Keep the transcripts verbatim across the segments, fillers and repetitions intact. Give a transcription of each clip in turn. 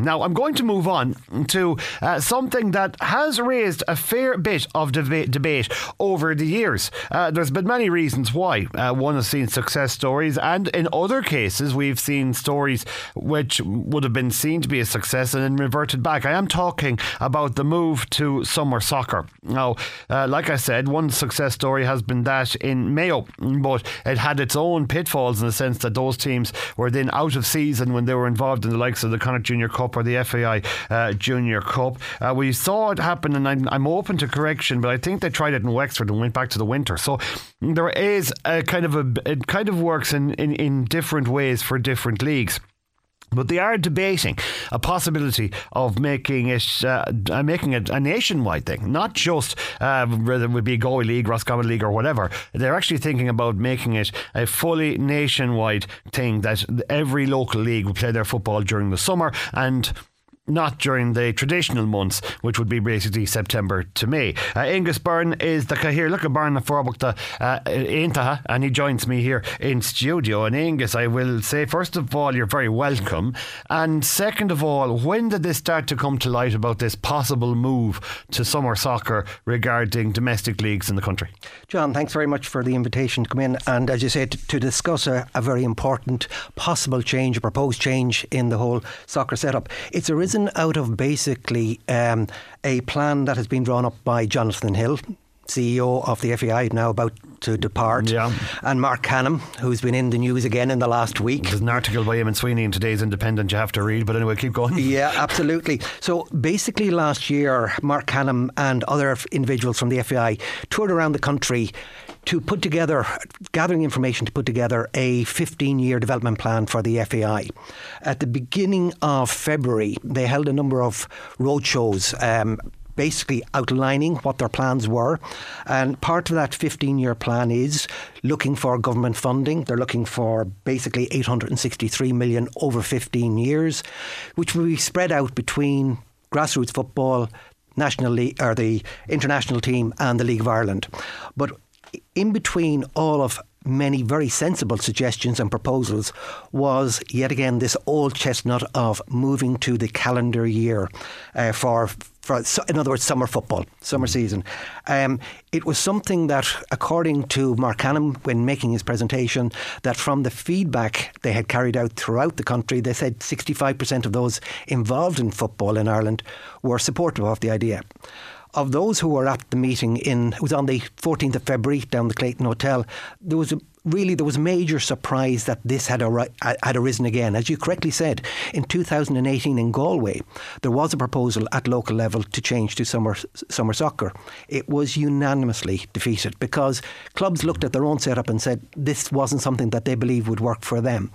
Now, I'm going to move on to uh, something that has raised a fair bit of deba- debate over the years. Uh, there's been many reasons why. Uh, one has seen success stories, and in other cases, we've seen stories which would have been seen to be a success and then reverted back. I am talking about the move to summer soccer. Now, uh, like I said, one success story has been that in Mayo, but it had its own pitfalls in the sense that those teams were then out of season when they were involved in the likes of the Connacht Junior Cup or the F A I uh, Junior Cup. Uh, we saw it happen, and I'm, I'm open to correction, but I think they tried it in Wexford and went back to the winter. So there is a kind of a it kind of works in, in, in different ways for different leagues. But they are debating a possibility of making it uh, making it a nationwide thing, not just uh, whether it would be Galway League, Roscommon League or whatever. They're actually thinking about making it a fully nationwide thing, that every local league will play their football during the summer and not during the traditional months, which would be basically September to May. Uh, Angus Byrne is the Cahir. Look at Byrne Forbachta Intaha, and he joins me here in studio. And Angus, I will say, first of all, you're very welcome. And second of all, when did this start to come to light about this possible move to summer soccer regarding domestic leagues in the country? John, thanks very much for the invitation to come in and, as you say, to, to discuss a, a very important possible change, a proposed change in the whole soccer setup. It's arisen out of basically um, a plan that has been drawn up by Jonathan Hill, C E O of the F A I, now about to depart, yeah. and Mark Canham, who's been in the news again in the last week. There's an article by Eamon Sweeney in today's Independent you have to read, but anyway, keep going. Yeah, absolutely. So basically last year, Mark Canham and other individuals from the F A I toured around the country to put together, gathering information to put together a fifteen-year development plan for the F A I. At the beginning of February, they held a number of roadshows, um, basically outlining what their plans were. And part of that fifteen-year plan is looking for government funding. They're looking for basically eight hundred sixty-three million over fifteen years, which will be spread out between grassroots football, National League, or the international team, and the League of Ireland. But in between all of many very sensible suggestions and proposals was yet again this old chestnut of moving to the calendar year uh, for, for, in other words, summer football, summer season. Um, it was something that, according to Mark Canham, when making his presentation, that from the feedback they had carried out throughout the country, they said sixty-five percent of those involved in football in Ireland were supportive of the idea. Of those who were at the meeting, in it was on the fourteenth of February down the Clayton Hotel, there was a, really there was major surprise that this had, ar- had arisen again. As you correctly said, in two thousand eighteen in Galway, there was a proposal at local level to change to summer summer soccer. It was unanimously defeated because clubs looked at their own setup and said this wasn't something that they believed would work for them.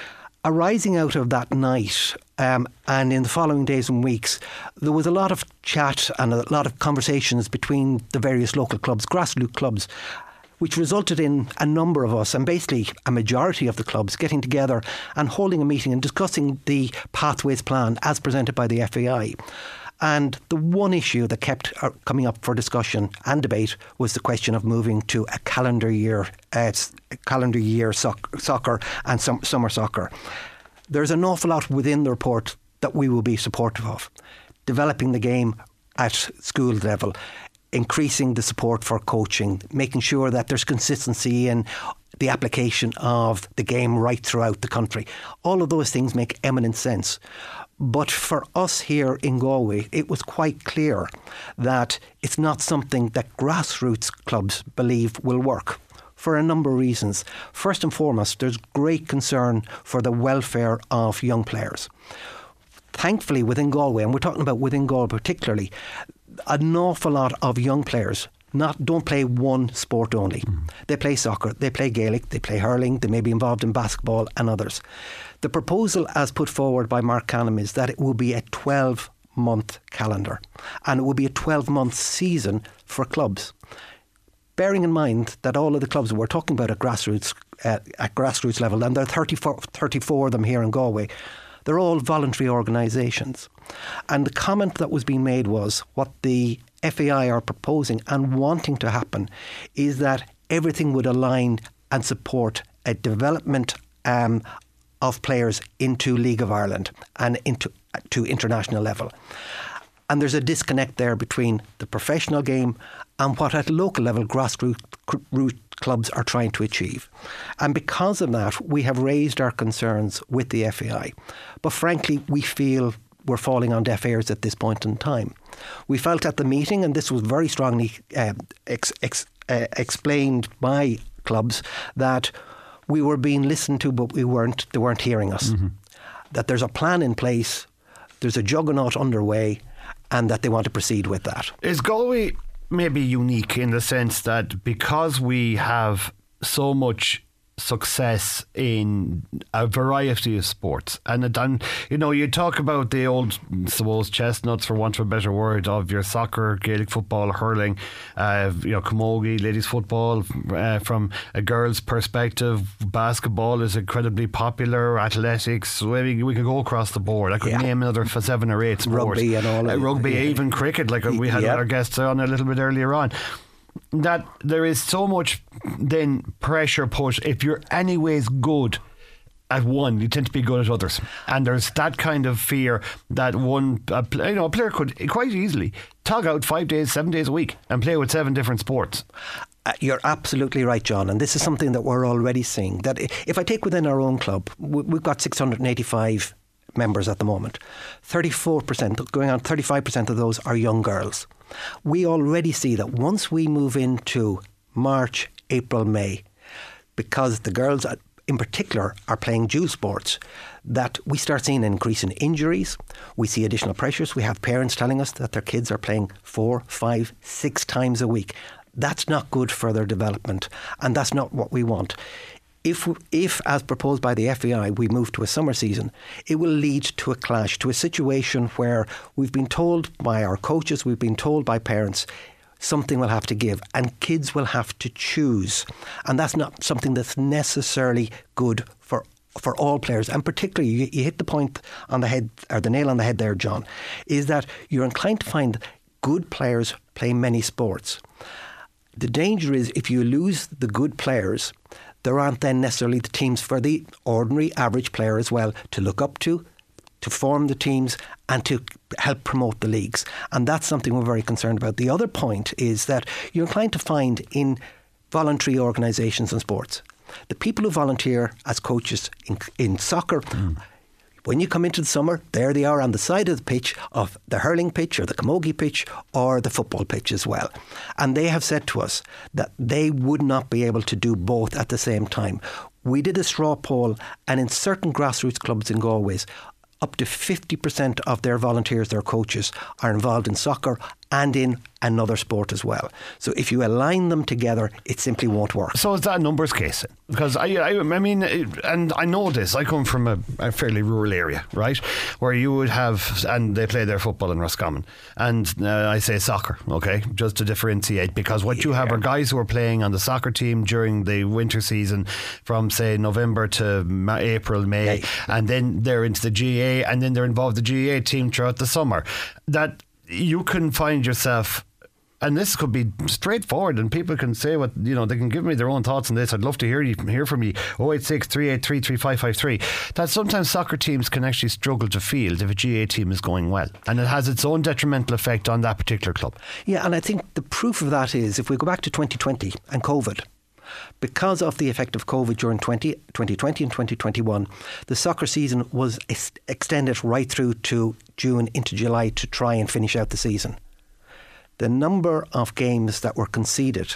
Arising out of that night, um, and in the following days and weeks, there was a lot of chat and a lot of conversations between the various local clubs, grassroots clubs, which resulted in a number of us, and basically a majority of the clubs, getting together and holding a meeting and discussing the Pathways Plan as presented by the F A I. And the one issue that kept coming up for discussion and debate was the question of moving to a calendar year, uh, calendar year soc- soccer and some, summer soccer. There's an awful lot within the report that we will be supportive of. Developing the game at school level, increasing the support for coaching, making sure that there's consistency in the application of the game right throughout the country. All of those things make eminent sense. But for us here in Galway, it was quite clear that it's not something that grassroots clubs believe will work for a number of reasons. First and foremost, there's great concern for the welfare of young players. Thankfully, within Galway, and we're talking about within Galway particularly, an awful lot of young players not don't play one sport only. Mm. They play soccer, they play Gaelic, they play hurling, they may be involved in basketball and others. The proposal as put forward by Mark Canham is that it will be a twelve-month calendar and it will be a twelve-month season for clubs. Bearing in mind that all of the clubs we're talking about at grassroots uh, at grassroots level, and there are thirty-four, thirty-four of them here in Galway, they're all voluntary organisations. And the comment that was being made was what the F A I are proposing and wanting to happen is that everything would align and support a development um, of players into League of Ireland and into to international level. And there's a disconnect there between the professional game and what at local level grassroots root clubs are trying to achieve. And because of that, we have raised our concerns with the F A I. But frankly, we feel we're falling on deaf ears at this point in time. We felt at the meeting, and this was very strongly uh, ex, ex, uh, explained by clubs, that we were being listened to, but we weren't. They weren't hearing us. Mm-hmm. That there's a plan in place, there's a juggernaut underway, and that they want to proceed with that. Is Galway maybe unique in the sense that because we have so much success in a variety of sports, and then, you know, you talk about the old, I suppose, chestnuts, for want of a better word, of your soccer, Gaelic football, hurling, uh, you know, camogie, ladies football, uh, from a girl's perspective, basketball is incredibly popular, athletics, swimming, we could go across the board. I could yeah. name another for seven or eight sports. Rugby and all uh, of Rugby, yeah. even cricket, like we had yeah. our guests on a little bit earlier on. That there is so much then pressure put. If you're anyways good at one, you tend to be good at others, and there's that kind of fear that one, a, you know, a player could quite easily tug out five days, seven days a week and play with seven different sports. Uh, you're absolutely right, John, and this is something that we're already seeing. That if I take within our own club, we've got six hundred eighty-five members at the moment. thirty-four percent, going on thirty-five percent of those are young girls. We already see that once we move into March, April, May, because the girls in particular are playing dual sports, that we start seeing an increase in injuries. We see additional pressures. We have parents telling us that their kids are playing four, five, six times a week. That's not good for their development, and that's not what we want. If, if, as proposed by the F A I, we move to a summer season, it will lead to a clash, to a situation where we've been told by our coaches, we've been told by parents, something will have to give, and kids will have to choose. And that's not something that's necessarily good for for all players. And particularly, you, you hit the point on the head, or the nail on the head there, John, is that you're inclined to find good players play many sports. The danger is if you lose the good players, there aren't then necessarily the teams for the ordinary average player as well to look up to, to form the teams and to help promote the leagues. And that's something we're very concerned about. The other point is that you're inclined to find in voluntary organisations and sports, the people who volunteer as coaches in, in soccer, mm. when you come into the summer, there they are on the side of the pitch of the hurling pitch or the camogie pitch or the football pitch as well. And they have said to us that they would not be able to do both at the same time. We did a straw poll, and in certain grassroots clubs in Galway, up to fifty percent of their volunteers, their coaches, are involved in soccer and in another sport as well. So if you align them together, it simply won't work. So is that a numbers case? Because I, I, I mean, and I know this, I come from a, a fairly rural area, right, where you would have, and they play their football in Roscommon, and uh, I say soccer, okay, just to differentiate, because what you have are guys who are playing on the soccer team during the winter season from, say, November to Ma- April, May, yeah. and then they're into the G A, and then they're involved in the G A team throughout the summer. That you can find yourself, and this could be straightforward, and people can say what, you know, they can give me their own thoughts on this. I'd love to hear you hear from you. oh eight six, three eight three, three five five three. That sometimes soccer teams can actually struggle to field if a G A team is going well, and it has its own detrimental effect on that particular club. Yeah, and I think the proof of that is if we go back to twenty twenty and COVID. Because of the effect of COVID during twenty twenty and twenty twenty-one, the soccer season was ex- extended right through to June into July to try and finish out the season. The number of games that were conceded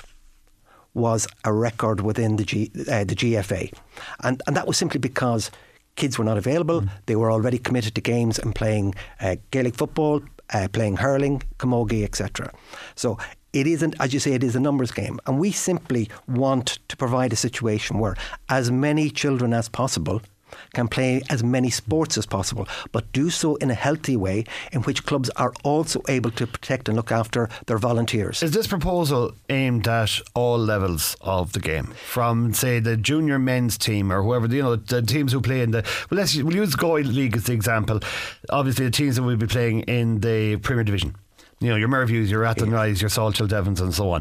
was a record within the G, uh, the G F A. And, and that was simply because kids were not available. Mm. They were already committed to games and playing uh, Gaelic football, uh, playing hurling, camogie, et cetera. So it isn't, as you say, it is a numbers game. And we simply want to provide a situation where as many children as possible can play as many sports as possible, but do so in a healthy way in which clubs are also able to protect and look after their volunteers. Is this proposal aimed at all levels of the game? From, say, the junior men's team or whoever, you know, the teams who play in the, well, let's we'll use Galway League as the example. Obviously the teams that will be playing in the Premier Division. You know, your Merviews, your Athenrise, your Salthill Devons and so on.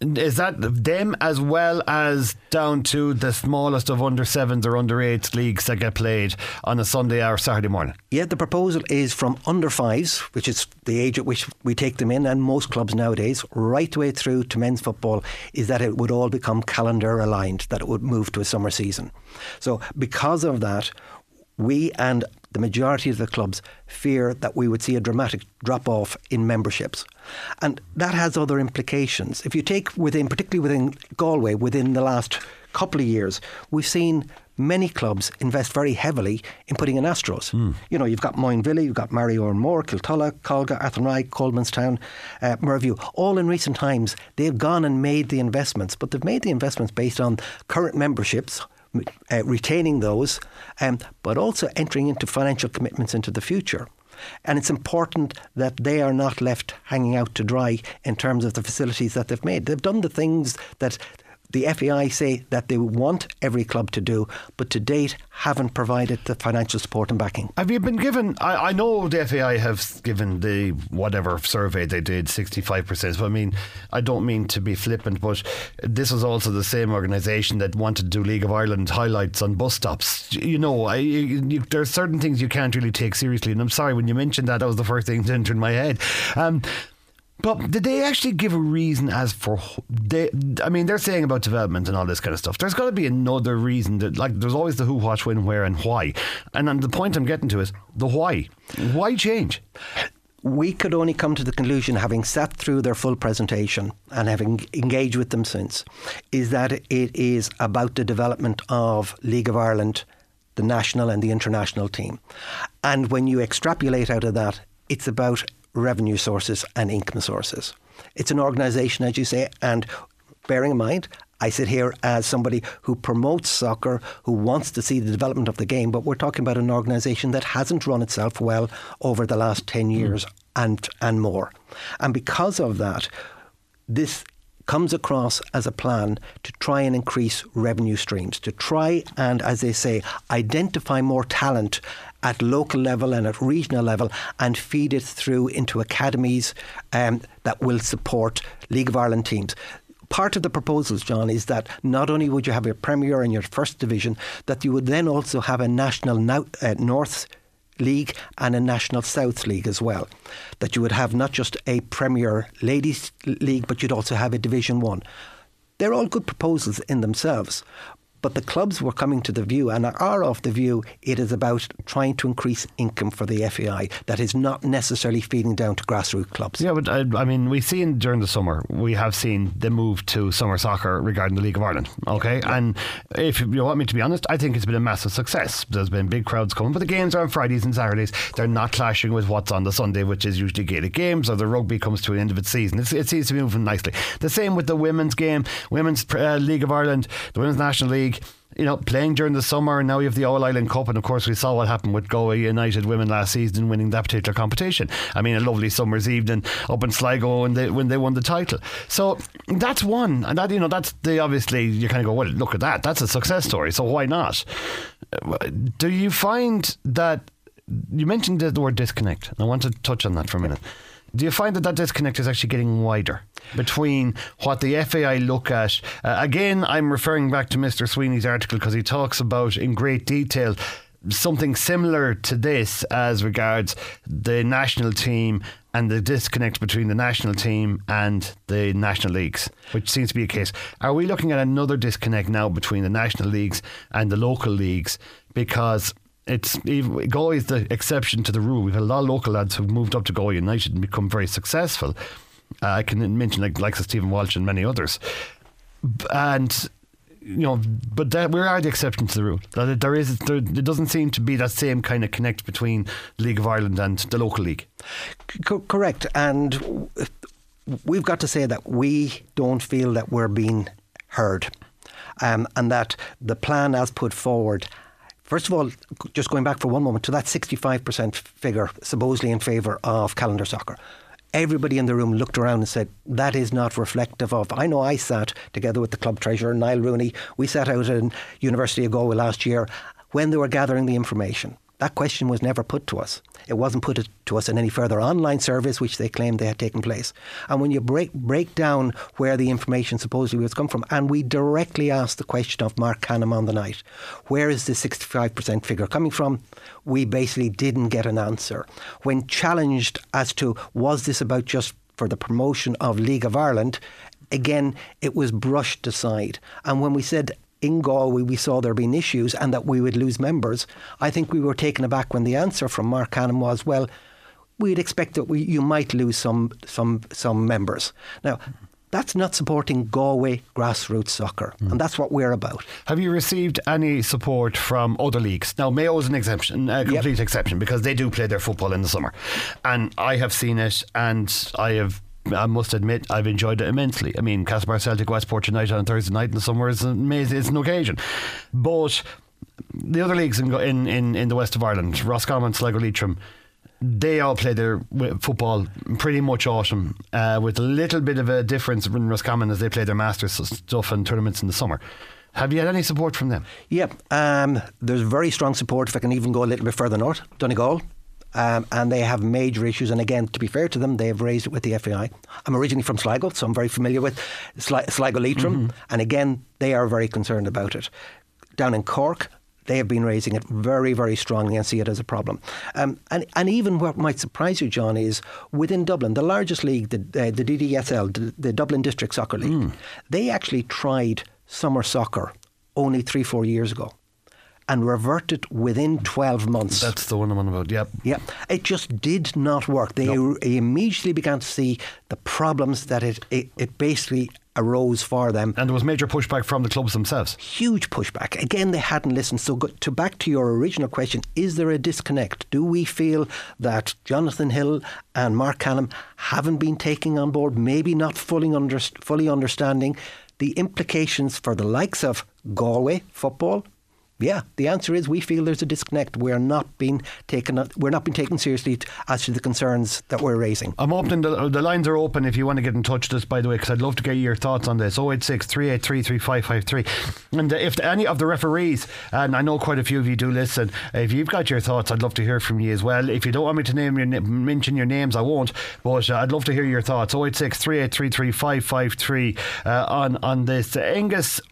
Is that them as well as down to the smallest of under sevens or under eights leagues that get played on a Sunday or Saturday morning? Yeah, the proposal is from under fives, which is the age at which we take them in, and most clubs nowadays, right the way through to men's football, is that it would all become calendar aligned, that it would move to a summer season. So because of that, we and the majority of the clubs fear that we would see a dramatic drop-off in memberships. And that has other implications. If you take within, particularly within Galway, within the last couple of years, we've seen many clubs invest very heavily in putting in Astros. Mm. You know, you've got Moyne you've got Mario Moore, Kiltulla, Colga, Athenry, Colemanstown, uh, Merview. All in recent times, they've gone and made the investments, but they've made the investments based on current memberships, Uh, retaining those, um, but also entering into financial commitments into the future. And it's important that they are not left hanging out to dry in terms of the facilities that they've made. They've done the things that the F A I say that they want every club to do, but to date haven't provided the financial support and backing. Have you been given, I, I know the F A I have given the whatever survey they did, sixty-five percent. So I mean, I don't mean to be flippant, but this was also the same organisation that wanted to do League of Ireland highlights on bus stops. You know, I, you, you, there are certain things you can't really take seriously, and I'm sorry, when you mentioned that, that was the first thing that entered my head. Um, But did they actually give a reason as for they? I mean, they're saying about development and all this kind of stuff. There's got to be another reason that, like, there's always the who, what, when, where, and why. And, and the point I'm getting to is the why. Why change? We could only come to the conclusion, having sat through their full presentation and having engaged with them since, is that it is about the development of League of Ireland, the national and the international team. And when you extrapolate out of that, it's about revenue sources and income sources. It's an organisation, as you say, and bearing in mind, I sit here as somebody who promotes soccer, who wants to see the development of the game, but we're talking about an organisation that hasn't run itself well over the last ten years mm. and and more. And because of that, this comes across as a plan to try and increase revenue streams, to try and, as they say, identify more talent at local level and at regional level and feed it through into academies um, that will support League of Ireland teams. Part of the proposals, John, is that not only would you have your Premier and your First Division, that you would then also have a national now, uh, North League and a National South League as well. That you would have not just a Premier Ladies League, but you'd also have a Division One. They're all good proposals in themselves. But the clubs were coming to the view and are of the view it is about trying to increase income for the F A I that is not necessarily feeding down to grassroots clubs. Yeah, but I, I mean, we've seen during the summer, we have seen the move to summer soccer regarding the League of Ireland. Okay, yeah. And if you want me to be honest, I think it's been a massive success. There's been big crowds coming, but the games are on Fridays and Saturdays. They're not clashing with what's on the Sunday, which is usually Gaelic games, or the rugby comes to an end of its season. It's, it seems to be moving nicely. The same with the women's game, Women's uh, League of Ireland, the Women's National League. You know, playing during the summer, and now you have the All Ireland Cup, and of course we saw what happened with Galway United women last season winning that particular competition. I mean, a lovely summer's evening up in Sligo when they when they won the title. So that's one, and that, you know, that's the obviously you kind of go, well, look at that, that's a success story. So why not? Do you find that you mentioned the word disconnect? And I want to touch on that for a minute. Do you find that that disconnect is actually getting wider between what the F A I look at? Uh, again, I'm referring back to Mister Sweeney's article because he talks about in great detail something similar to this as regards the national team and the disconnect between the national team and the national leagues, which seems to be a case. Are we looking at another disconnect now between the national leagues and the local leagues? Because it's Galway is the exception to the rule. We've had a lot of local lads who've moved up to Galway United and become very successful. Uh, I can mention like likes of Stephen Walsh and many others. And you know, but that, where are the exceptions to the rule? That there is, there, it doesn't seem to be that same kind of connect between the League of Ireland and the local league. Co- correct, and we've got to say that we don't feel that we're being heard, um, and that the plan as put forward. First of all, just going back for one moment to that sixty-five percent figure supposedly in favour of calendar soccer. Everybody in the room looked around and said, that is not reflective of... I know I sat together with the club treasurer, Niall Rooney. We sat out in University of Galway last year when they were gathering the information. That question was never put to us. It wasn't put to us in any further online service, which they claimed they had taken place. And when you break break down where the information supposedly was come from, and we directly asked the question of Mark Canham on the night, where is the sixty-five percent figure coming from? We basically didn't get an answer. When challenged as to was this about just for the promotion of League of Ireland, again, it was brushed aside. And when we said in Galway we saw there being issues and that we would lose members, I think we were taken aback when the answer from Mark Canham was, well, we'd expect that we, you might lose some some some members. Now, that's not supporting Galway grassroots soccer, mm. and that's what we're about. Have you received any support from other leagues? Now, Mayo is an exception, a complete yep. exception, because they do play their football in the summer. And I have seen it, and I have I must admit I've enjoyed it immensely. I mean, Castlebar Celtic, Westport United on Thursday night in the summer is amazing. It's an occasion. But the other leagues in in, in, in the west of Ireland, Roscommon, Sligo, Leitrim, they all play their football pretty much autumn, uh, with a little bit of a difference in Roscommon as they play their Masters stuff and tournaments in the summer. Have you had any support from them? Yeah, um, there's very strong support. If I can even go a little bit further north, Donegal. Um, and they have major issues, and again, to be fair to them, they have raised it with the F A I. I'm originally from Sligo, so I'm very familiar with Sli- Sligo Leitrim, mm-hmm. and again, they are very concerned about it. Down in Cork, they have been raising it very, very strongly and see it as a problem. Um, and, and even what might surprise you, John, is within Dublin, the largest league, the, uh, the D D S L, the, the Dublin District Soccer League, mm. they actually tried summer soccer only three, four years ago and reverted within twelve months. That's the one I'm on about, yep. Yep. It just did not work. They nope. immediately began to see the problems that it, it, it basically arose for them. And there was major pushback from the clubs themselves. Huge pushback. Again, they hadn't listened. So go, to back to your original question, is there a disconnect? Do we feel that Jonathan Hill and Mark Canham haven't been taking on board, maybe not fully, under, fully understanding the implications for the likes of Galway football? Yeah, the answer is we feel there's a disconnect. We're not being taken. We're not being taken seriously as to the concerns that we're raising. I'm opening the, the lines are open if you want to get in touch with us, by the way, because I'd love to get your thoughts on this. oh eight six, three eight three, three five five three. And if any of the referees, and I know quite a few of you do listen, if you've got your thoughts, I'd love to hear from you as well. If you don't want me to name your mention your names, I won't. But uh, I'd love to hear your thoughts. oh eight six, three eight three, three five five three uh, on on this. Uh, Angus,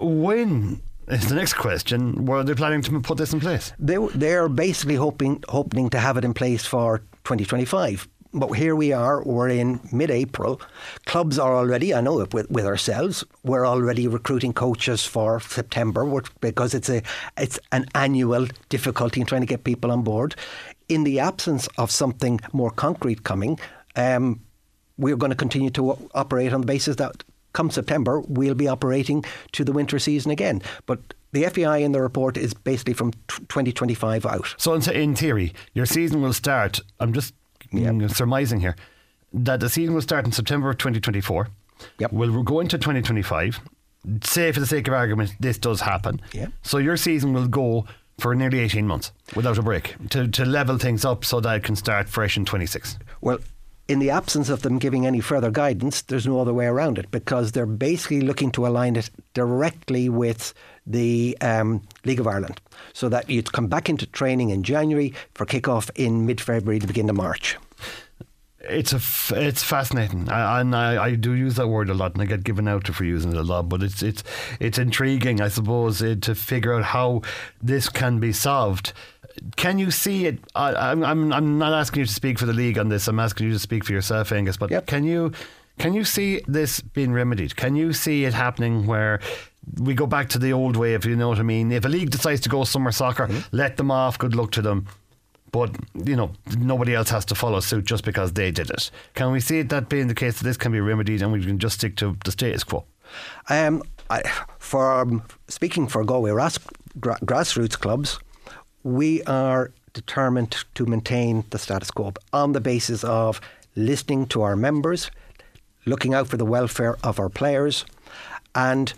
when is the next question, were they planning to put this in place? They, they're basically hoping hoping to have it in place for twenty twenty-five. But here we are, we're in mid-April. Clubs are already, I know with, with ourselves, we're already recruiting coaches for September because it's a it's an annual difficulty in trying to get people on board. In the absence of something more concrete coming, um, we're going to continue to operate on the basis that come September, we'll be operating to the winter season again. But the F A I in the report is basically from twenty twenty-five out. So in theory, your season will start, I'm just yep. surmising here, that the season will start in September of twenty twenty-four. Yep. We'll go into twenty twenty-five. Say, for the sake of argument, this does happen. Yep. So your season will go for nearly eighteen months without a break to, to level things up so that it can start fresh in twenty-six. Well, in the absence of them giving any further guidance, there's no other way around it, because they're basically looking to align it directly with the um, League of Ireland, so that you'd come back into training in January for kick-off in mid-February to begin of March. It's a f- it's fascinating, I, and I, I do use that word a lot, and I get given out for using it a lot. But it's it's it's intriguing, I suppose, uh, to figure out how this can be solved. Can you see it? I, I'm I'm I'm not asking you to speak for the league on this. I'm asking you to speak for yourself, Angus. But yep. can you can you see this being remedied? Can you see it happening where we go back to the old way, if you know what I mean? If a league decides to go summer soccer, mm-hmm. let them off. Good luck to them. But, you know, nobody else has to follow suit just because they did it. Can we see it that being the case that this can be remedied and we can just stick to the status quo? Um, I, for um, speaking for Galway ras- gra- grassroots clubs, we are determined to maintain the status quo on the basis of listening to our members, looking out for the welfare of our players, and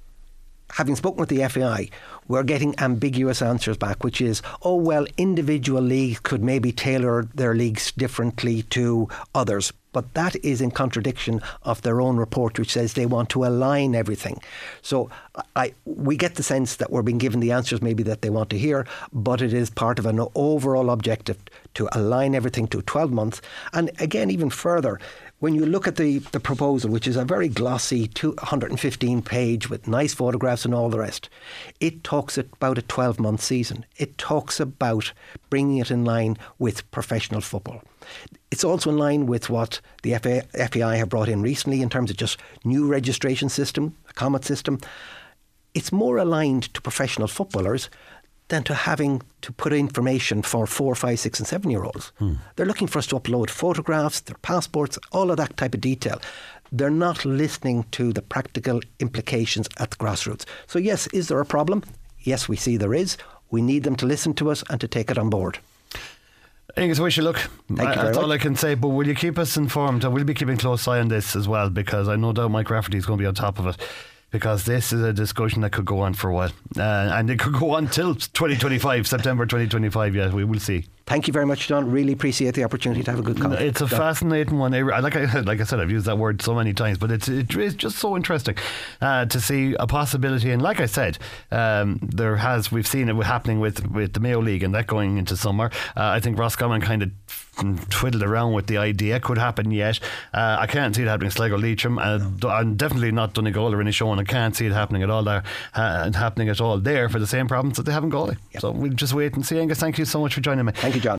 having spoken with the F A I, we're getting ambiguous answers back, which is, oh, well, individual leagues could maybe tailor their leagues differently to others. But that is in contradiction of their own report, which says they want to align everything. So I, we get the sense that we're being given the answers maybe that they want to hear, but it is part of an overall objective to align everything to twelve months. And again, even further, when you look at the, the proposal, which is a very glossy two hundred fifteen page with nice photographs and all the rest, it talks about a twelve month season. It talks about bringing it in line with professional football. It's also in line with what the F A I have brought in recently in terms of just new registration system, a COMET system. It's more aligned to professional footballers than to having to put information for four, five, six and seven year olds. Hmm. They're looking for us to upload photographs, their passports, all of that type of detail. They're not listening to the practical implications at the grassroots. So yes, is there a problem? Yes, we see there is. We need them to listen to us and to take it on board. Angus, wish you luck. Thank I, you very that's much. all I can say. But will you keep us informed? And we'll be keeping close eye on this as well, because I no doubt Mike Rafferty is going to be on top of it. Because this is a discussion that could go on for a while, uh, and it could go on till twenty twenty-five, September twenty twenty-five. Yeah, we will see. Thank you very much, John. Really appreciate the opportunity to have a good conversation. It's a fascinating one. I, like I like I said, I've used that word so many times, but it's it is just so interesting uh, to see a possibility. And like I said, um, there has we've seen it happening with, with the Mayo League and that going into summer. Uh, I think Roscommon kind of twiddled around with the idea. Could happen yet. Uh, I can't see it happening. Sligo Leitrim, uh, and definitely not Donegal or Inishowen. I can't see it happening at all there, uh, happening at all there for the same problems that they have in Galway. Yep. So we'll just wait and see. Angus, thank you so much for joining me. Thank you, John.